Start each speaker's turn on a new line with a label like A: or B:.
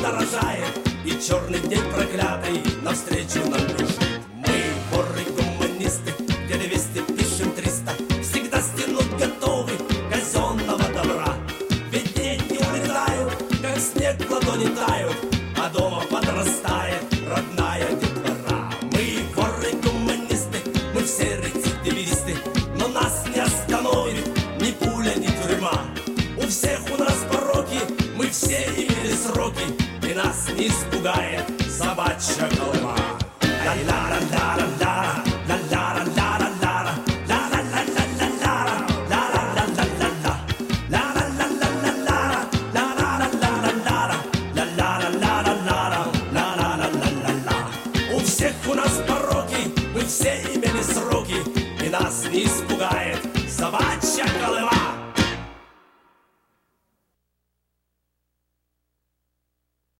A: подорожает, и черный день проклятый навстречу нам бежит. Мы, воры-гуманисты, где 200 пишем 300, всегда стянуть готовы казенного добра. Ведь деньги улетают, как снег в ладони тают, а дома подрастает родная детвора. Мы, воры-гуманисты, мы все рецидивисты, но нас не остановит ни пуля, ни тюрьма. У всех у нас пороки, мы все имели сроки, и нас не испугает собачья колыма. Ла-ла-ла-ла-ла-ла, ла-ла-ла-ла-ла-ла, ла-ла-ла-ла-ла-ла, ла-ла-ла-ла-ла-ла, ла-ла-ла-ла-ла-ла, ла-ла-ла-ла-ла-ла. У всех у нас пороки, мы все имели сроки, и нас не испугает собачья колыма.